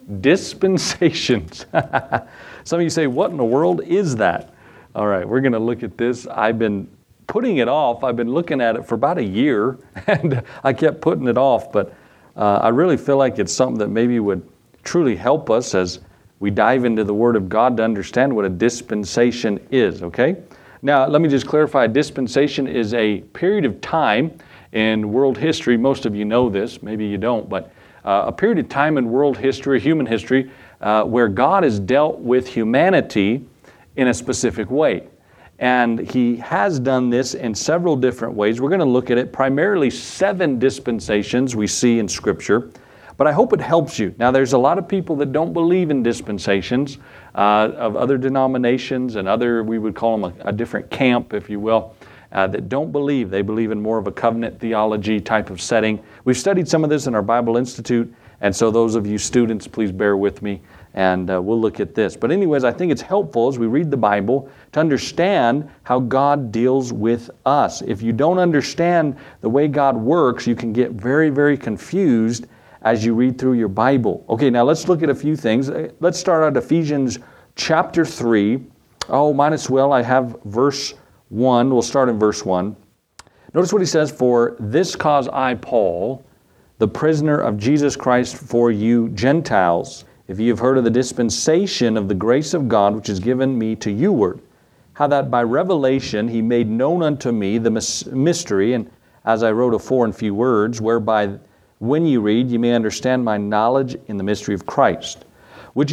Dispensations. Some of you say, what in the world is that? All right, we're going to look at this. I've been putting it off. I've been looking at it for about a year, and I kept putting it off, but I really feel like it's something that maybe would truly help us as we dive into the Word of God to understand what a dispensation is, okay? Now, let me just clarify. A dispensation is a period of time in world history. Most of you know this, maybe you don't, but a period of time in world history, human history, where God has dealt with humanity in a specific way. And He has done this in several different ways. We're going to look at it, primarily 7 dispensations we see in Scripture. But I hope it helps you. Now, there's a lot of people that don't believe in dispensations of other denominations and other, we would call them a different camp, if you will, that don't believe. They believe in more of a covenant theology type of setting. We've studied some of this in our Bible Institute, and so those of you students, please bear with me, and we'll look at this. But anyways, I think it's helpful as we read the Bible to understand how God deals with us. If you don't understand the way God works, you can get very, very confused as you read through your Bible. Okay, now let's look at a few things. Let's start out Ephesians chapter 3. Oh, might as well. I have verse 1. We'll start in verse 1. Notice what he says, "For this cause I, Paul, the prisoner of Jesus Christ for you Gentiles, if ye have heard of the dispensation of the grace of God, which is given me to youward, how that by revelation he made known unto me the mystery, and as I wrote afore in few words, whereby when you read, you may understand my knowledge in the mystery of Christ, which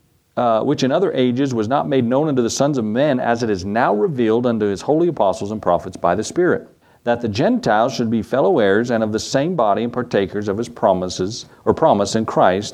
in other ages was not made known unto the sons of men, as it is now revealed unto His holy apostles and prophets by the Spirit, that the Gentiles should be fellow heirs and of the same body and partakers of His promises, or promise in Christ,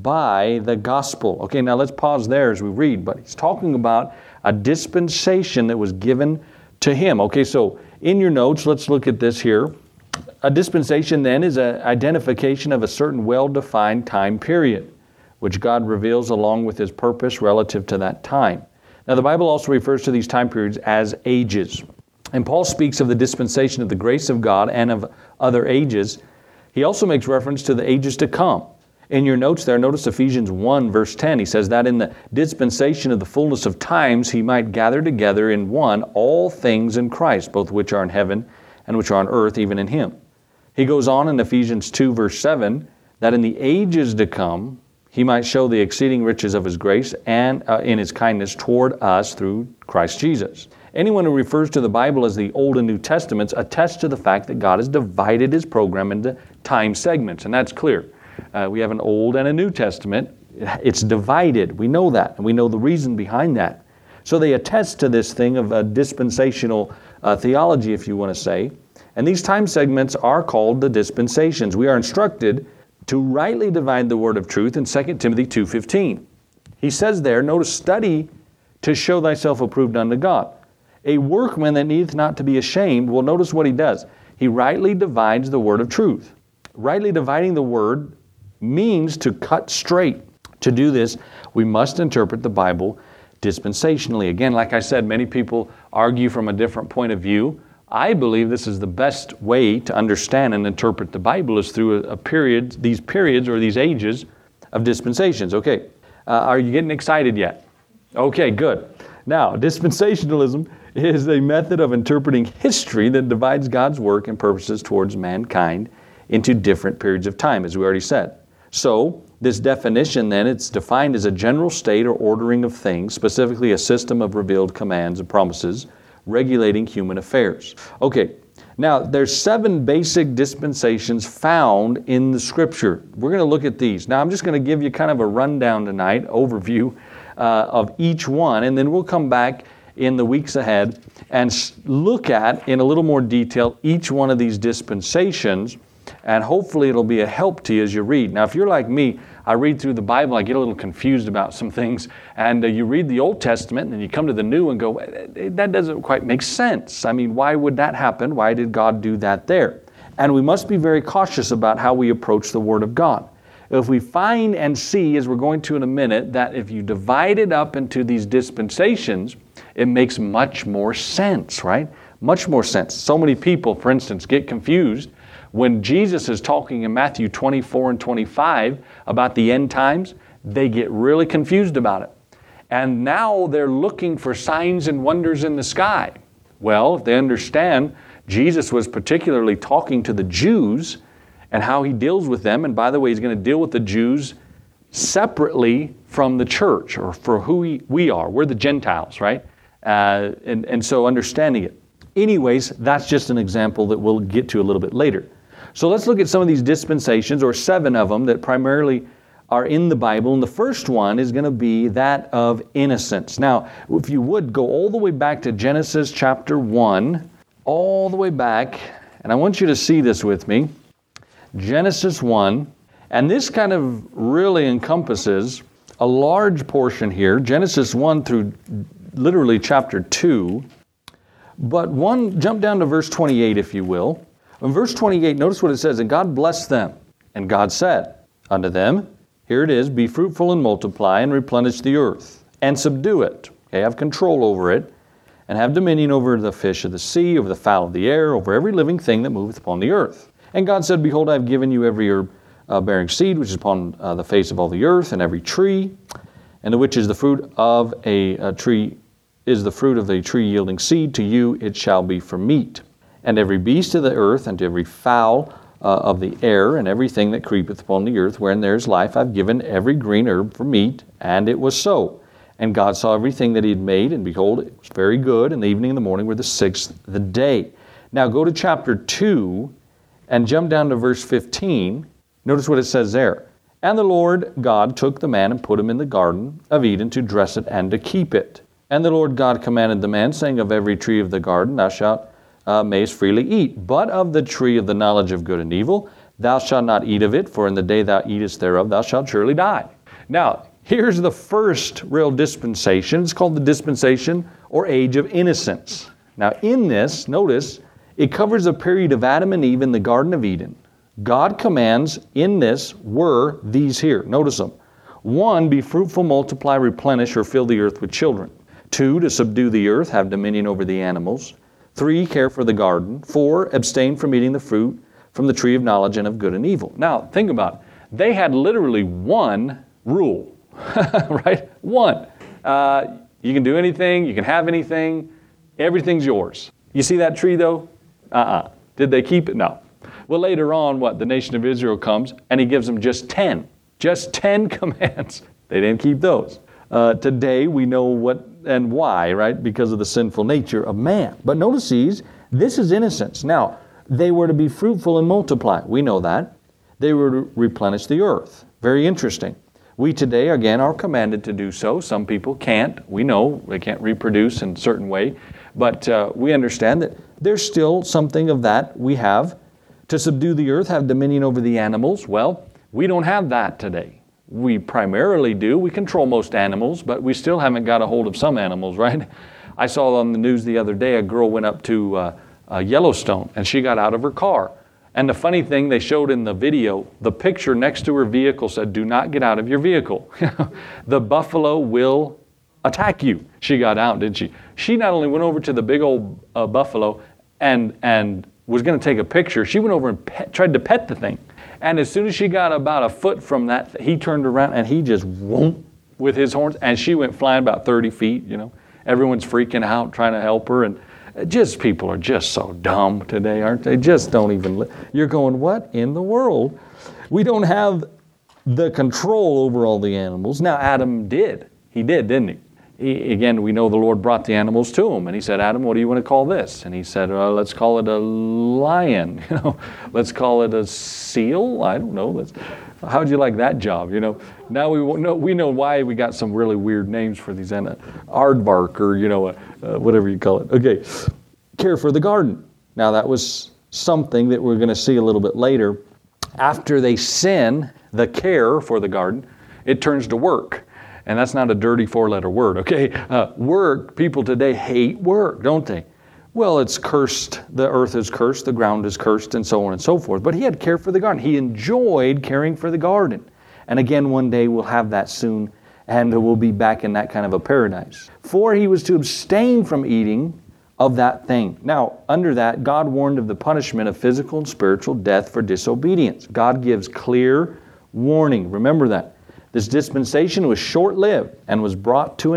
by the gospel." Okay, now let's pause there as we read, but he's talking about a dispensation that was given to him. Okay, so in your notes, let's look at this here. A dispensation then is an identification of a certain well-defined time period, which God reveals along with His purpose relative to that time. Now, the Bible also refers to these time periods as ages. And Paul speaks of the dispensation of the grace of God and of other ages. He also makes reference to the ages to come. In your notes there, notice Ephesians 1, verse 10. He says that in the dispensation of the fullness of times, He might gather together in one all things in Christ, both which are in heaven and which are on earth, even in Him. He goes on in Ephesians 2, verse 7, that in the ages to come, He might show the exceeding riches of His grace and in His kindness toward us through Christ Jesus. Anyone who refers to the Bible as the Old and New Testaments attests to the fact that God has divided His program into time segments, and that's clear. We have an Old and a New Testament. It's divided. We know that, and we know the reason behind that. So they attest to this thing of a dispensational theology, if you want to say. And these time segments are called the dispensations. We are instructed to rightly divide the word of truth in 2 Timothy 2:15. He says there, notice, "Study to show thyself approved unto God, a workman that needeth not to be ashamed." Well, notice what he does. He rightly divides the word of truth. Rightly dividing the word means to cut straight. To do this, we must interpret the Bible dispensationally. Again, like I said, many people argue from a different point of view. I believe this is the best way to understand and interpret the Bible is through these periods or these ages of dispensations. Okay, are you getting excited yet? Okay, good. Now, dispensationalism is a method of interpreting history that divides God's work and purposes towards mankind into different periods of time, as we already said. So, this definition then, it's defined as a general state or ordering of things, specifically a system of revealed commands and promises regulating human affairs. Okay, now there's 7 basic dispensations found in the Scripture. We're going to look at these. Now I'm just going to give you kind of a rundown tonight, overview of each one, and then we'll come back in the weeks ahead and look at, in a little more detail, each one of these dispensations, and hopefully it'll be a help to you as you read. Now if you're like me, I read through the Bible, I get a little confused about some things, and you read the Old Testament, and then you come to the New and go, that doesn't quite make sense. I mean, why would that happen? Why did God do that there? And we must be very cautious about how we approach the Word of God. If we find and see, as we're going to in a minute, that if you divide it up into these dispensations, it makes much more sense, right? Much more sense. So many people, for instance, get confused when Jesus is talking in Matthew 24 and 25 about the end times. they get really confused about it. And now they're looking for signs and wonders in the sky. Well, if they understand Jesus was particularly talking to the Jews and how he deals with them, and by the way, he's going to deal with the Jews separately from the church, or for who we are. We're the Gentiles, right? And so understanding it. Anyways, that's just an example that we'll get to a little bit later. So let's look at some of these dispensations, or 7 of them, that primarily are in the Bible. And the first one is going to be that of innocence. Now, if you would, go all the way back to Genesis chapter 1, all the way back, and I want you to see this with me. Genesis 1, and this kind of really encompasses a large portion here, Genesis 1 through literally chapter 2. But jump down to verse 28, if you will. In verse 28, notice what it says, "And God blessed them, and God said unto them," here it is, "Be fruitful and multiply, and replenish the earth, and subdue it." Okay, have control over it, "and have dominion over the fish of the sea, over the fowl of the air, over every living thing that moveth upon the earth. And God said, Behold, I have given you every herb bearing seed, which is upon the face of all the earth, and every tree, and the which is the fruit of a tree, is the fruit of the tree yielding seed, to you it shall be for meat. And every beast of the earth, and to every fowl of the air, and everything that creepeth upon the earth, wherein there is life, I've given every green herb for meat. And it was so. And God saw everything that he had made, and behold, it was very good. And the evening and the morning were the 6th the day." Now go to chapter 2, and jump down to verse 15. Notice what it says there. "And the Lord God took the man, and put him in the garden of Eden, to dress it and to keep it. And the Lord God commanded the man, saying, Of every tree of the garden thou shalt mayest freely eat, but of the tree of the knowledge of good and evil thou shalt not eat of it, for in the day thou eatest thereof thou shalt surely die." Now, here's the first real dispensation. It's called the dispensation or age of innocence. Now, in this, notice, it covers a period of Adam and Eve in the Garden of Eden. God commands in this were these here. Notice them. 1, be fruitful, multiply, replenish, or fill the earth with children. 2, to subdue the earth, have dominion over the animals. 3, care for the garden. 4, abstain from eating the fruit from the tree of knowledge and of good and evil. Now, think about it. They had literally one rule, right? One. You can do anything, you can have anything, everything's yours. You see that tree though? Did they keep it? No. Well, later on, the nation of Israel comes and he gives them just 10 commands. They didn't keep those. Today we know what and why, right? Because of the sinful nature of man. But notice these, this is innocence. Now, they were to be fruitful and multiply. We know that. They were to replenish the earth. Very interesting. We today, again, are commanded to do so. Some people can't. We know they can't reproduce in a certain way. But we understand that there's still something of that we have. To subdue the earth, have dominion over the animals. Well, we don't have that today. We primarily do. We control most animals, but we still haven't got a hold of some animals, right? I saw on the news the other day, a girl went up to Yellowstone, and she got out of her car. And the funny thing, they showed in the video, the picture next to her vehicle said, "Do not get out of your vehicle." The buffalo will attack you. She got out, didn't she? She not only went over to the big old buffalo and was going to take a picture, she went over and tried to pet the thing. And as soon as she got about a foot from that, he turned around and he just whoomp with his horns, and she went flying about 30 feet, Everyone's freaking out, trying to help her, and people are just so dumb today, aren't they? Just don't even, you're going, what in the world? We don't have the control over all the animals. Now, Adam did. He did, didn't he? Again, we know the Lord brought the animals to him, and he said, "Adam, what do you want to call this?" And he said, "Well, let's call it a lion. Let's call it a seal. I don't know. How'd you like that job? Now we know why we got some really weird names for these, aardvark or whatever you call it. Okay, care for the garden. Now that was something that we're going to see a little bit later. After they sin, the care for the garden, it turns to work. And that's not a dirty 4-letter word, okay? Work, people today hate work, don't they? Well, it's cursed. The earth is cursed, the ground is cursed, and so on and so forth. But he had care for the garden. He enjoyed caring for the garden. And again, one day we'll have that soon, and we'll be back in that kind of a paradise. 4, he was to abstain from eating of that thing. Now, under that, God warned of the punishment of physical and spiritual death for disobedience. God gives clear warning. Remember that. This dispensation was short-lived and was brought to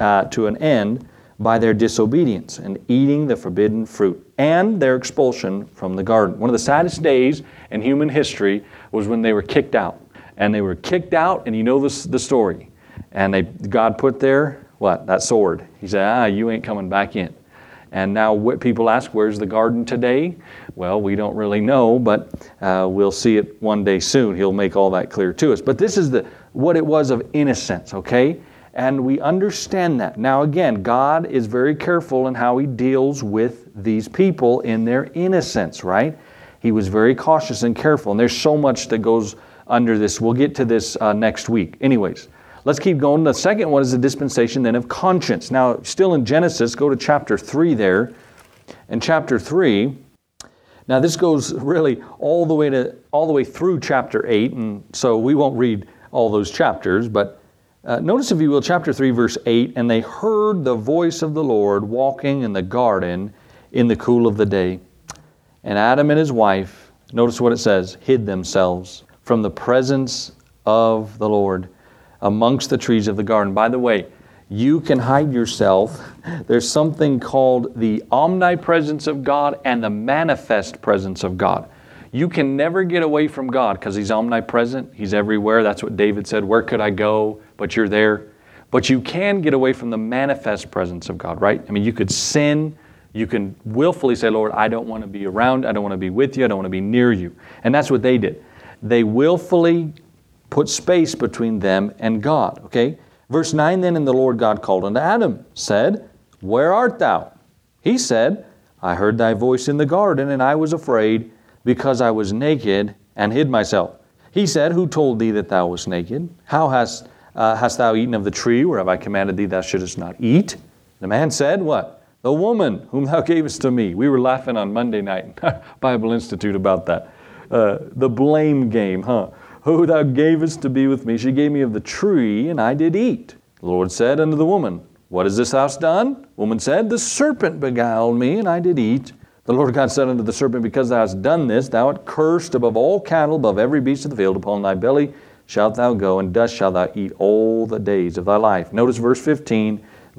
an end by their disobedience and eating the forbidden fruit and their expulsion from the garden. One of the saddest days in human history was when they were kicked out. And they were kicked out, and you know the story. And God put there, what? That sword. He said, you ain't coming back in. And now people ask, where's the garden today? Well, we don't really know, but we'll see it one day soon. He'll make all that clear to us. But this is what it was of innocence, okay? And we understand that. Now again, God is very careful in how He deals with these people in their innocence, right? He was very cautious and careful. And there's so much that goes under this. We'll get to this next week. Anyways, let's keep going. The second one is the dispensation then of conscience. Now, still in Genesis, go to chapter 3 there. In chapter 3, now this goes really all the way through chapter 8, and so we won't read all those chapters, but notice, if you will, chapter 3, verse 8, and they heard the voice of the Lord walking in the garden in the cool of the day. And Adam and his wife, notice what it says, hid themselves from the presence of the Lord amongst the trees of the garden. By the way, you can hide yourself. There's something called the omnipresence of God and the manifest presence of God. You can never get away from God because He's omnipresent. He's everywhere. That's what David said, where could I go? But you're there. But you can get away from the manifest presence of God, right? I mean, you could sin. You can willfully say, Lord, I don't want to be around. I don't want to be with you. I don't want to be near you. And that's what they did. They willfully put space between them and God, okay? Verse 9, then, and the Lord God called unto Adam, said, where art thou? He said, I heard thy voice in the garden, and I was afraid, because I was naked, and hid myself. He said, who told thee that thou wast naked? How hast thou eaten of the tree whereof I commanded thee thou shouldest not eat? The man said, what? The woman whom thou gavest to me. We were laughing on Monday night in Bible Institute about that. The blame game, huh? Who thou gavest to be with me, she gave me of the tree, and I did eat. The Lord said unto the woman, what is this thou hast done? Woman said, the serpent beguiled me, and I did eat. The Lord God said unto the serpent, because thou hast done this, thou art cursed above all cattle, above every beast of the field. Upon thy belly shalt thou go, and dust shalt thou eat all the days of thy life. Notice verse 15,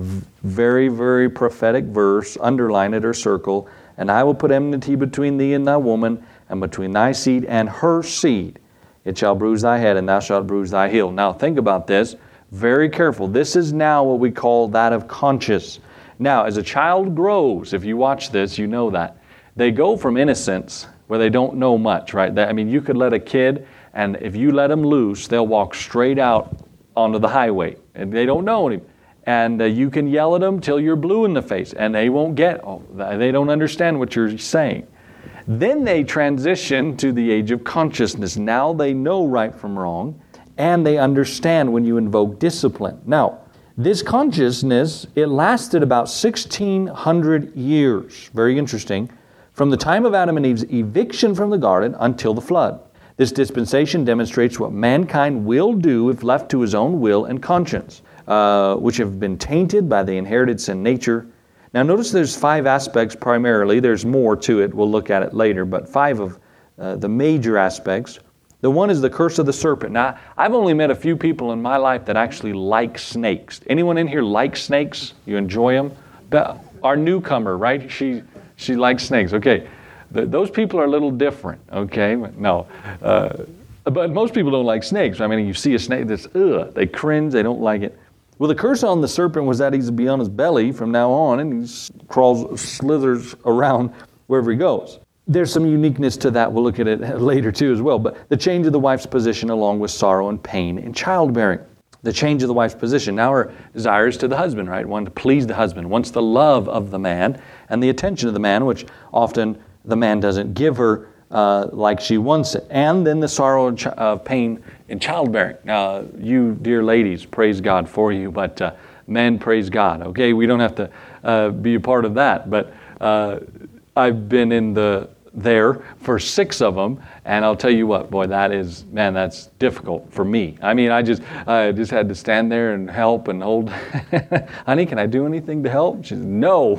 very, very prophetic verse. Underline it or circle. And I will put enmity between thee and thy woman, and between thy seed and her seed. It shall bruise thy head, and thou shalt bruise thy heel. Now think about this. Very careful. This is now what we call that of conscience. Now, as a child grows, if you watch this, you know that. They go from innocence, where they don't know much, right? I mean, you could let a kid, and if you let them loose, they'll walk straight out onto the highway, and they don't know him. And you can yell at them till you're blue in the face, and they won't they don't understand what you're saying. Then they transition to the age of consciousness. Now they know right from wrong, and they understand when you invoke discipline. Now, this consciousness, it lasted about 1,600 years. Very interesting. From the time of Adam and Eve's eviction from the garden until the flood. This dispensation demonstrates what mankind will do if left to his own will and conscience, which have been tainted by the inherited sin nature. Now notice there's 5 aspects primarily. There's more to it. We'll look at it later, but 5 of the major aspects. The one is the curse of the serpent. Now, I've only met a few people in my life that actually like snakes. Anyone in here like snakes? You enjoy them? Our newcomer, right? She likes snakes. Okay. Those people are a little different, okay? No. But most people don't like snakes. I mean, you see a snake that's, they cringe, they don't like it. Well, the curse on the serpent was that he's to be on his belly from now on, and he slithers around wherever he goes. There's some uniqueness to that. We'll look at it later too as well. But the change of the wife's position along with sorrow and pain in childbearing. The change of the wife's position. Now her desire is to the husband, right? One to please the husband. Wants the love of the man and the attention of the man, which often the man doesn't give her like she wants it. And then the sorrow of pain in childbearing. Now, you dear ladies, praise God for you, but men, praise God. Okay, we don't have to be a part of that. But I've been in there for 6 of them, and I'll tell you what, boy, that's difficult for me. I mean, I just had to stand there and help and hold. Honey, can I do anything to help? She said, no.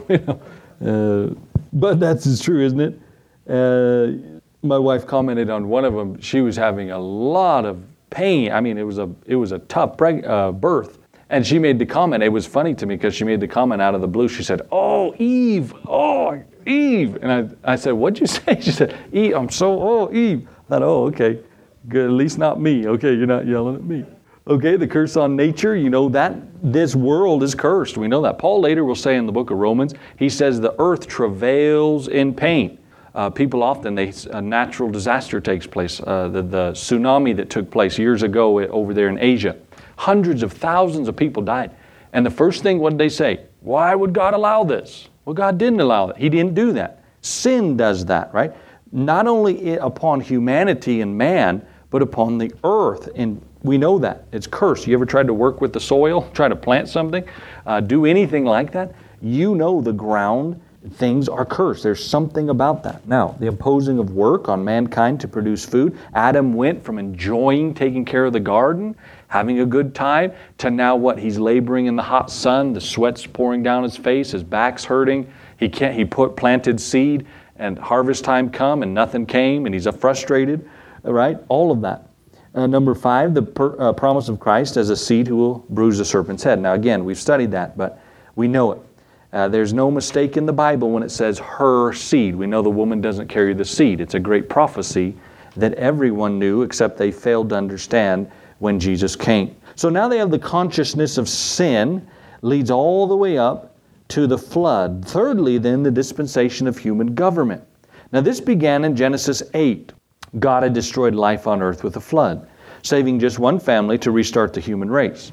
But that's true, isn't it? My wife commented on one of them. She was having a lot of pain. I mean, it was a tough birth. And she made the comment, it was funny to me because she made the comment out of the blue. She said, "Oh, Eve, oh, Eve." And I said, "What'd you say?" She said, "Eve, Eve." I thought, "Oh, okay, good, at least not me. Okay, you're not yelling at me." Okay, the curse on nature, you know that this world is cursed. We know that. Paul later will say in the book of Romans, he says the earth travails in pain. People often, a natural disaster takes place. The tsunami that took place years ago over there in Asia. Hundreds of thousands of people died. And the first thing, what did they say? Why would God allow this? Well, God didn't allow it. He didn't do that. Sin does that, right? Not only upon humanity and man, but upon the earth. And we know that. It's cursed. You ever tried to work with the soil, try to plant something, do anything like that? You know the ground, things are cursed. There's something about that. Now, the imposing of work on mankind to produce food. Adam went from enjoying taking care of the garden, having a good time, to now what? He's laboring in the hot sun, the sweat's pouring down his face, his back's hurting. He planted seed, and harvest time come and nothing came, and he's frustrated, right? All of that. Number 5, the promise of Christ as a seed who will bruise the serpent's head. Now again, we've studied that, but we know it. There's no mistake in the Bible when it says her seed. We know the woman doesn't carry the seed. It's a great prophecy that everyone knew except they failed to understand when Jesus came. So now they have the consciousness of sin, leads all the way up to the flood. Thirdly, then, the dispensation of human government. Now this began in Genesis 8. God had destroyed life on earth with a flood, saving just one family to restart the human race.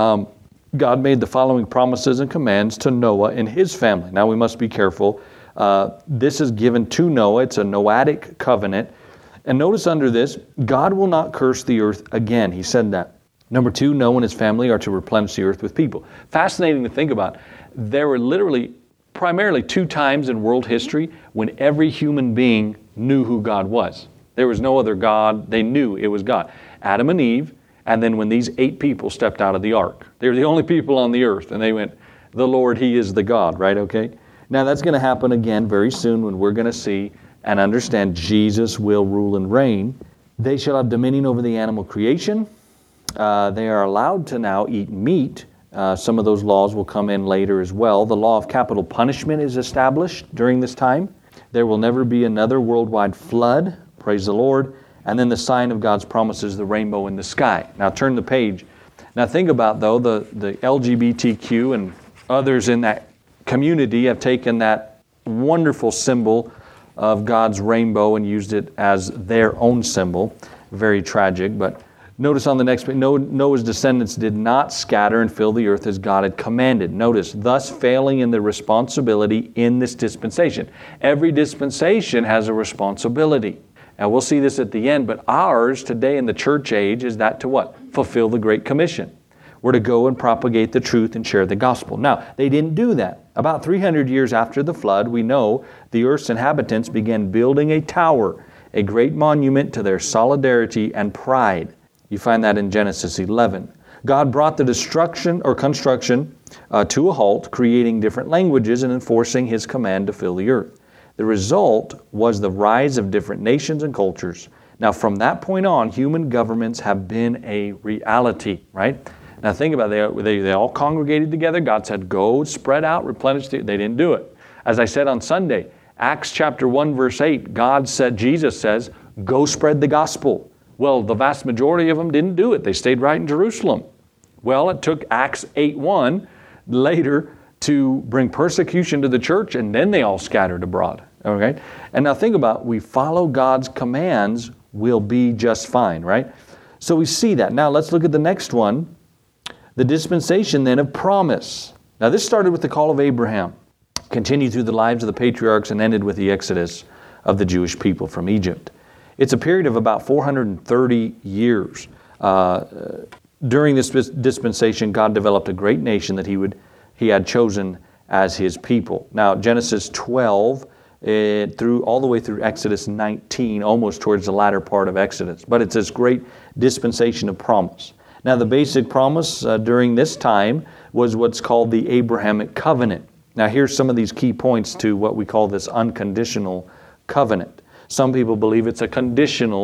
God made the following promises and commands to Noah and his family. Now we must be careful. This is given to Noah. It's a Noahic covenant. And notice under this, God will not curse the earth again. He said that. Number 2, Noah and his family are to replenish the earth with people. Fascinating to think about. There were literally primarily 2 times in world history when every human being knew who God was. There was no other God. They knew it was God. Adam and Eve, and then when these 8 people stepped out of the ark. They were the only people on the earth, and they went, the Lord, He is the God, right? Okay? Now that's going to happen again very soon when we're going to see and understand Jesus will rule and reign. They shall have dominion over the animal creation. They are allowed to now eat meat. Some of those laws will come in later as well. The law of capital punishment is established during this time. There will never be another worldwide flood. Praise the Lord. And then the sign of God's promises, the rainbow in the sky. Now turn the page. Now think about, though, the LGBTQ and others in that community have taken that wonderful symbol of God's rainbow and used it as their own symbol. Very tragic. But notice on the next page, Noah's descendants did not scatter and fill the earth as God had commanded. Notice, thus failing in the responsibility in this dispensation. Every dispensation has a responsibility. Now we'll see this at the end, but ours today in the church age is that to what? Fulfill the Great Commission. We're to go and propagate the truth and share the gospel. Now, they didn't do that. About 300 years after the flood, we know the earth's inhabitants began building a tower, a great monument to their solidarity and pride. You find that in Genesis 11. God brought the destruction or construction to a halt, creating different languages and enforcing His command to fill the earth. The result was the rise of different nations and cultures. Now, from that point on, human governments have been a reality, right? Now, think about it. They all congregated together. God said, go, spread out, replenish. They didn't do it. As I said on Sunday, Acts chapter 1, verse 8, Jesus says, go spread the gospel. Well, the vast majority of them didn't do it. They stayed right in Jerusalem. Well, it took Acts 8:1 later to bring persecution to the church, and then they all scattered abroad. Okay? And now think about, we follow God's commands, we'll be just fine, right? So we see that. Now let's look at the next one. The dispensation then of promise. Now this started with the call of Abraham, continued through the lives of the patriarchs, and ended with the exodus of the Jewish people from Egypt. It's a period of about 430 years. During this dispensation, God developed a great nation that He had chosen as His people. Now Genesis 12 all the way through Exodus 19, almost towards the latter part of Exodus. But it's this great dispensation of promise. Now the basic promise during this time was what's called the Abrahamic covenant. Now here's some of these key points to what we call this unconditional covenant. Some people believe it's a conditional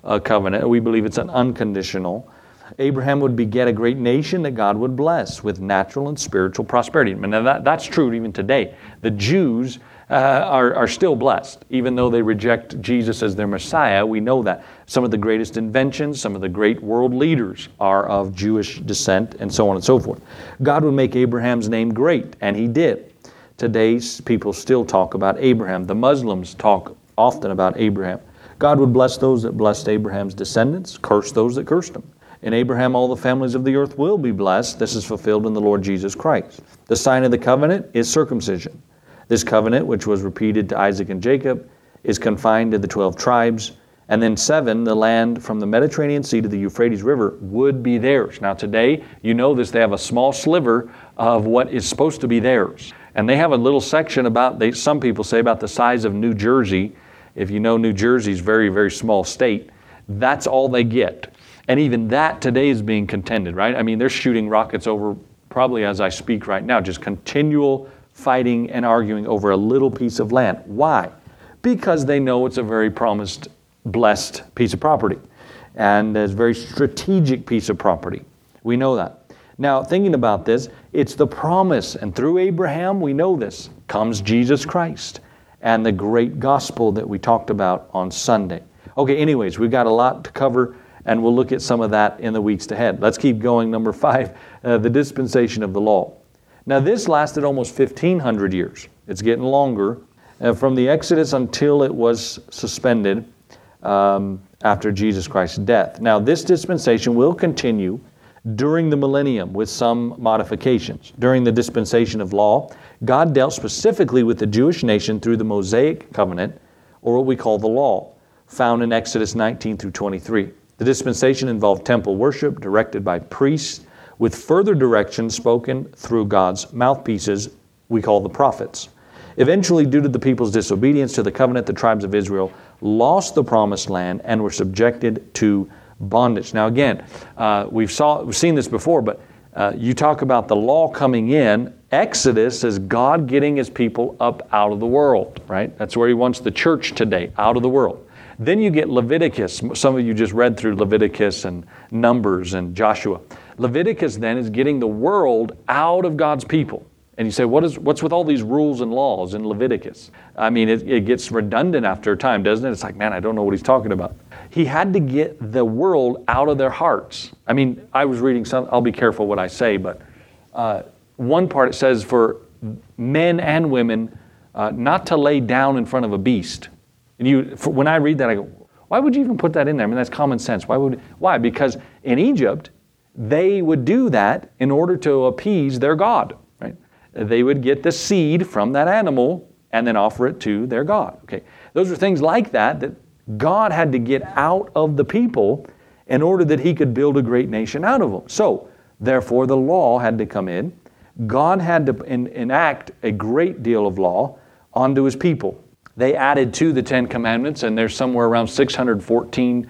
covenant. We believe it's an unconditional. Abraham would beget a great nation that God would bless with natural and spiritual prosperity. Now that's true even today. The Jews are still blessed, even though they reject Jesus as their Messiah. We know that. Some of the greatest inventions, some of the great world leaders are of Jewish descent, and so on and so forth. God would make Abraham's name great, and He did. Today's people still talk about Abraham. The Muslims talk often about Abraham. God would bless those that blessed Abraham's descendants, curse those that cursed him. In Abraham, all the families of the earth will be blessed. This is fulfilled in the Lord Jesus Christ. The sign of the covenant is circumcision. This covenant, which was repeated to Isaac and Jacob, is confined to the 12 tribes. And then 7, the land from the Mediterranean Sea to the Euphrates River would be theirs. Now today, you know this, they have a small sliver of what is supposed to be theirs. And they have a little section about, some people say about the size of New Jersey. If you know New Jersey's very, very small state, that's all they get. And even that today is being contended, right? I mean, they're shooting rockets over, probably as I speak right now, just continual fighting and arguing over a little piece of land. Why? Because they know it's a very promised, blessed piece of property. And it's a very strategic piece of property. We know that. Now, thinking about this, it's the promise. And through Abraham, we know this, comes Jesus Christ and the great gospel that we talked about on Sunday. Okay, anyways, we've got a lot to cover, and we'll look at some of that in the weeks ahead. Let's keep going. Number 5, the dispensation of the law. Now, this lasted almost 1,500 years. It's getting longer. From the Exodus until it was suspended after Jesus Christ's death. Now, this dispensation will continue during the millennium with some modifications. During the dispensation of law, God dealt specifically with the Jewish nation through the Mosaic covenant, or what we call the law, found in Exodus 19 through 23. The dispensation involved temple worship directed by priests, with further direction spoken through God's mouthpieces, we call the prophets. Eventually, due to the people's disobedience to the covenant, the tribes of Israel lost the promised land and were subjected to bondage. Now again, we've seen this before, but you talk about the law coming in. Exodus is God getting His people up out of the world, right? That's where He wants the church today, out of the world. Then you get Leviticus. Some of you just read through Leviticus and Numbers and Joshua. Leviticus then is getting the world out of God's people. And you say, what's with all these rules and laws in Leviticus? I mean, it gets redundant after a time, doesn't it? It's like, man, I don't know what he's talking about. He had to get the world out of their hearts. I mean, I was reading I'll be careful what I say, but one part it says for men and women not to lay down in front of a beast. And when I read that, I go, why would you even put that in there? I mean, that's common sense. Why? Because in Egypt, they would do that in order to appease their God, right? They would get the seed from that animal and then offer it to their God. Okay, those are things like that God had to get out of the people in order that He could build a great nation out of them. So, therefore, the law had to come in. God had to enact a great deal of law onto His people. They added to the 10 Commandments, and there's somewhere around 614,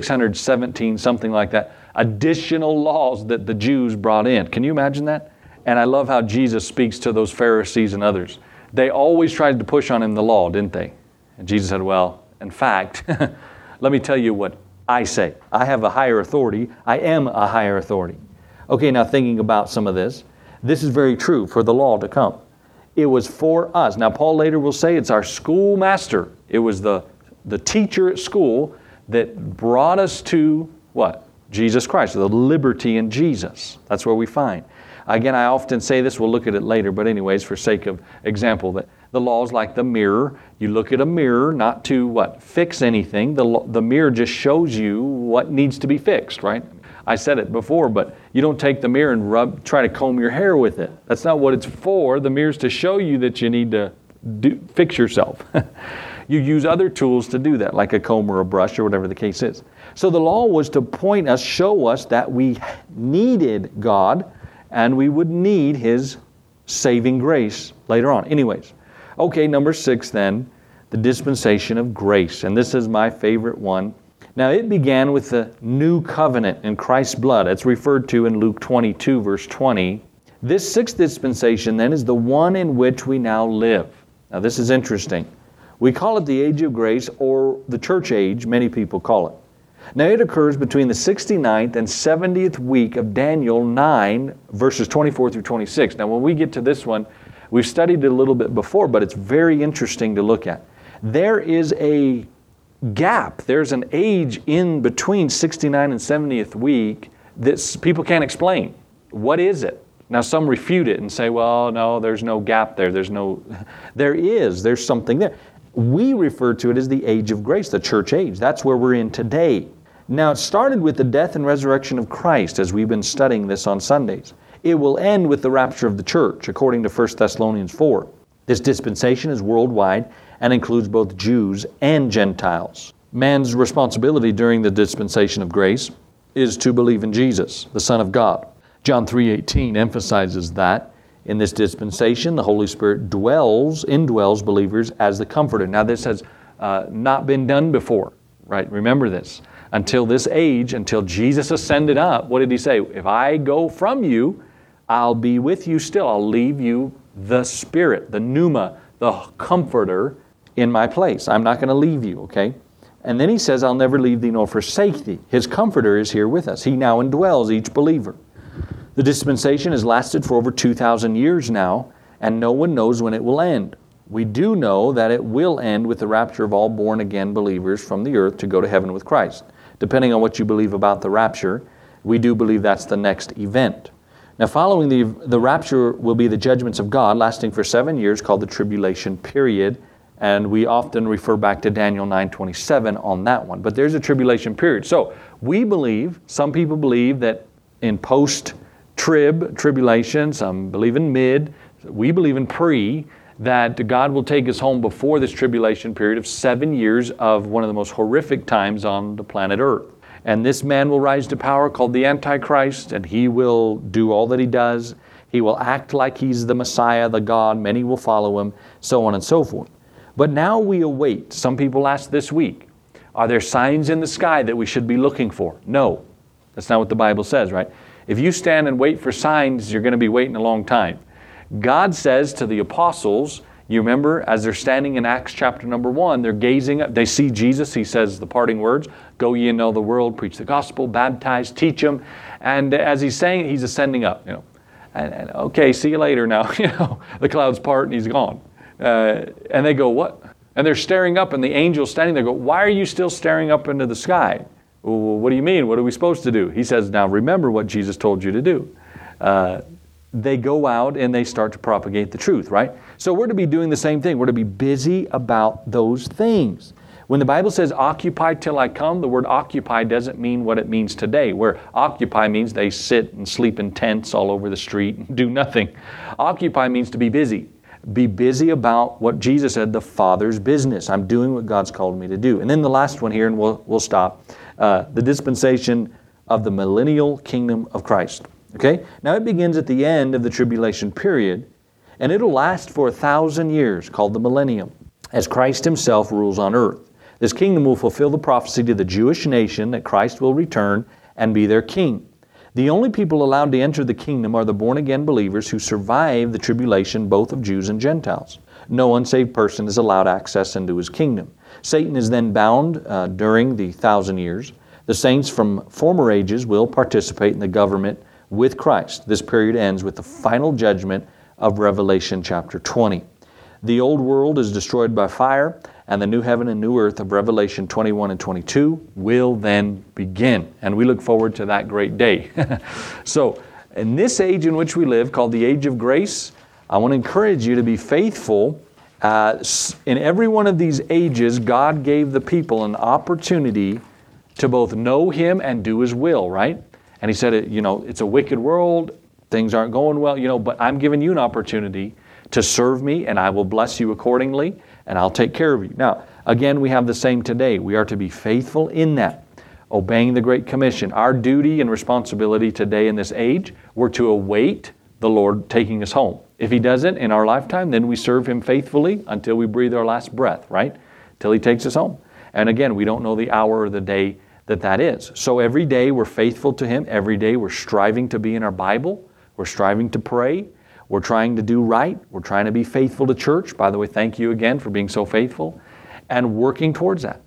617, something like that, additional laws that the Jews brought in. Can you imagine that? And I love how Jesus speaks to those Pharisees and others. They always tried to push on Him the law, didn't they? And Jesus said, well, in fact, let me tell you what I say. I have a higher authority. I am a higher authority. Okay, now thinking about some of this, this is very true for the law to come. It was for us. Now, Paul later will say it's our schoolmaster. It was the teacher at school that brought us to what? Jesus Christ, the liberty in Jesus. That's where we find. Again, I often say this, we'll look at it later, but anyways, for sake of example, that the law is like the mirror. You look at a mirror not to what? Fix anything. The mirror just shows you what needs to be fixed, right? I said it before, but you don't take the mirror and try to comb your hair with it. That's not what it's for. The mirror's to show you that you need to fix yourself. You use other tools to do that, like a comb or a brush or whatever the case is. So the law was to point us, show us that we needed God and we would need His saving grace later on. Anyways, okay, number 6 then, the dispensation of grace. And this is my favorite one. Now, it began with the new covenant in Christ's blood. It's referred to in Luke 22, verse 20. This 6th dispensation, then, is the one in which we now live. Now, this is interesting. We call it the age of grace, or the church age, many people call it. Now it occurs between the 69th and 70th week of Daniel 9, verses 24 through 26. Now when we get to this one, we've studied it a little bit before, but it's very interesting to look at. There is a gap, there's an age in between 69 and 70th week that people can't explain. What is it? Now some refute it and say, well, no, there's no gap there. There's something there. We refer to it as the age of grace, the church age. That's where we're in today. Now it started with the death and resurrection of Christ, as we've been studying this on Sundays. It will end with the rapture of the church, according to 1 Thessalonians 4. This dispensation is worldwide and includes both Jews and Gentiles. Man's responsibility during the dispensation of grace is to believe in Jesus, the Son of God. John 3:18 emphasizes that in this dispensation, the Holy Spirit indwells believers as the Comforter. Now this has not been done before, right? Remember this. Until this age, until Jesus ascended up, what did He say? If I go from you, I'll be with you still. I'll leave you the Spirit, the pneuma, the Comforter in my place. I'm not going to leave you, okay? And then He says, I'll never leave thee nor forsake thee. His Comforter is here with us. He now indwells each believer. The dispensation has lasted for over 2,000 years now, and no one knows when it will end. We do know that it will end with the rapture of all born-again believers from the earth to go to heaven with Christ. Depending on what you believe about the rapture, we do believe that's the next event. Now, following the rapture will be the judgments of God, lasting for 7 years, called the tribulation period, and we often refer back to Daniel 9:27 on that one. But there's a tribulation period. So we believe, some people believe that in tribulation, some believe in mid, we believe in pre, that God will take us home before this tribulation period of 7 years of one of the most horrific times on the planet Earth. And this man will rise to power called the Antichrist, and he will do all that he does. He will act like he's the Messiah, the God. Many will follow him, so on and so forth. But now we await. Some people asked this week, are there signs in the sky that we should be looking for? No. That's not what the Bible says, right? If you stand and wait for signs, you're going to be waiting a long time. God says to the apostles, you remember, as they're standing in Acts chapter number 1, they're gazing up, they see Jesus, He says the parting words, go ye and know the world, preach the gospel, baptize, teach them. And as He's saying it, He's ascending up, And okay, see you later now, the clouds part and He's gone. And they go, what? And they're staring up and the angel's standing there, go, why are you still staring up into the sky? Well, what do you mean? What are we supposed to do? He says, now remember what Jesus told you to do. They go out and they start to propagate the truth, right? So we're to be doing the same thing. We're to be busy about those things. When the Bible says, occupy till I come, the word occupy doesn't mean what it means today, where occupy means they sit and sleep in tents all over the street and do nothing. Occupy means to be busy. Be busy about what Jesus said, the Father's business. I'm doing what God's called me to do. And then the last one here, and we'll stop, the dispensation of the millennial kingdom of Christ. Okay? Now it begins at the end of the tribulation period, and it'll last for 1,000 years, called the millennium, as Christ Himself rules on earth. This kingdom will fulfill the prophecy to the Jewish nation that Christ will return and be their king. The only people allowed to enter the kingdom are the born-again believers who survive the tribulation, both of Jews and Gentiles. No unsaved person is allowed access into His kingdom. Satan is then bound during the 1,000 years. The saints from former ages will participate in the government with Christ. This period ends with the final judgment of Revelation chapter 20. The old world is destroyed by fire, and the new heaven and new earth of Revelation 21 and 22 will then begin. And we look forward to that great day. So, in this age in which we live, called the age of grace, I want to encourage you to be faithful. In every one of these ages, God gave the people an opportunity to both know Him and do His will, right? And He said, it's a wicked world, things aren't going well, but I'm giving you an opportunity to serve me, and I will bless you accordingly, and I'll take care of you. Now, again, we have the same today. We are to be faithful in that, obeying the Great Commission. Our duty and responsibility today in this age, we're to await the Lord taking us home. If He doesn't in our lifetime, then we serve Him faithfully until we breathe our last breath, right? Till He takes us home. And again, we don't know the hour or the day that is. So every day we're faithful to Him. Every day we're striving to be in our Bible. We're striving to pray. We're trying to do right. We're trying to be faithful to church. By the way, thank you again for being so faithful. And working towards that.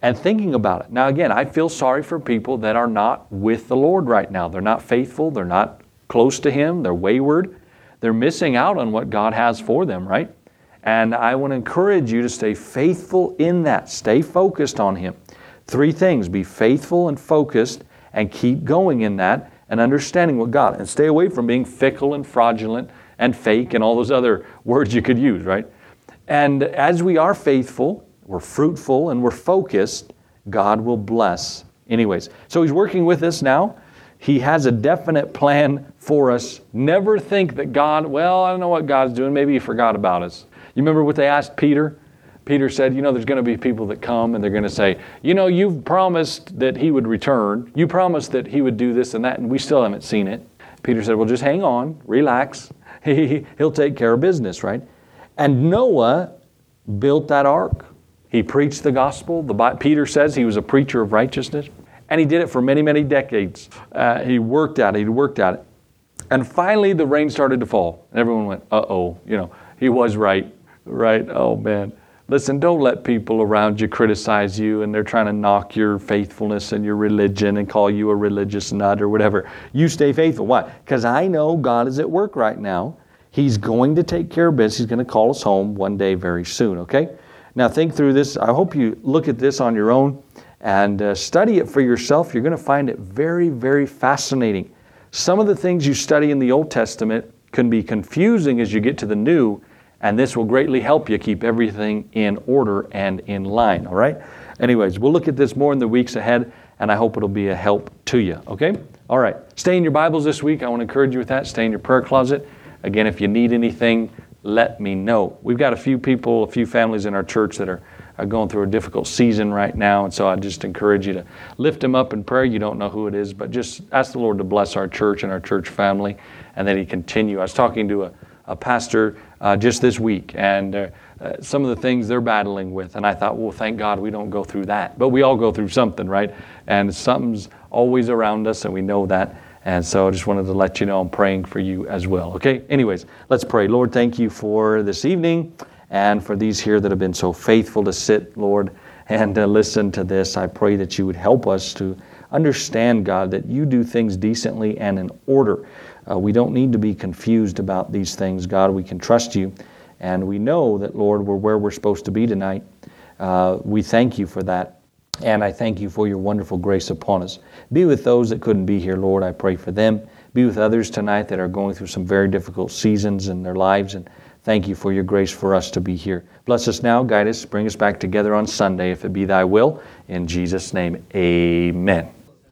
and thinking about it. Now again, I feel sorry for people that are not with the Lord right now. They're not faithful. They're not close to Him. They're wayward. They're missing out on what God has for them, right? And I want to encourage you to stay faithful in that. Stay focused on Him. 3 things: be faithful and focused and keep going in that and understanding what God, and stay away from being fickle and fraudulent and fake and all those other words you could use, right? And as we are faithful, we're fruitful, and we're focused, God will bless. Anyways, so He's working with us now. He has a definite plan for us. Never think that God, well, I don't know what God's doing. Maybe He forgot about us. You remember what they asked Peter? Peter said, there's going to be people that come and they're going to say, you've promised that He would return. You promised that He would do this and that, and we still haven't seen it. Peter said, well, just hang on, relax. He'll take care of business, right? And Noah built that ark. He preached the gospel. Peter says he was a preacher of righteousness. And he did it for many, many decades. He worked at it. And finally the rain started to fall. And everyone went, uh-oh, he was right. Right? Oh, man. Listen, don't let people around you criticize you and they're trying to knock your faithfulness and your religion and call you a religious nut or whatever. You stay faithful. Why? Because I know God is at work right now. He's going to take care of business. He's going to call us home one day very soon, okay? Now think through this. I hope you look at this on your own and study it for yourself. You're going to find it very, very fascinating. Some of the things you study in the Old Testament can be confusing as you get to the New, and this will greatly help you keep everything in order and in line, all right? Anyways, we'll look at this more in the weeks ahead, and I hope it'll be a help to you, okay? All right, stay in your Bibles this week. I want to encourage you with that. Stay in your prayer closet. Again, if you need anything, let me know. We've got a few families in our church that are going through a difficult season right now, and so I just encourage you to lift them up in prayer. You don't know who it is, but just ask the Lord to bless our church and our church family, and that He continue. I was talking to a pastor just this week, and some of the things they're battling with, and I thought, well, thank God we don't go through that. But we all go through something, right? And something's always around us, and we know that. And so I just wanted to let you know I'm praying for you as well, okay? Anyways, let's pray. Lord, thank you for this evening and for these here that have been so faithful to sit, Lord, and listen to this. I pray that you would help us to understand, God, that you do things decently and in order. We don't need to be confused about these things, God. We can trust you, and we know that, Lord, we're where we're supposed to be tonight. We thank you for that. And I thank you for your wonderful grace upon us. Be with those that couldn't be here, Lord. I pray for them. Be with others tonight that are going through some very difficult seasons in their lives. And thank you for your grace for us to be here. Bless us now, guide us, bring us back together on Sunday, if it be thy will. In Jesus' name, amen.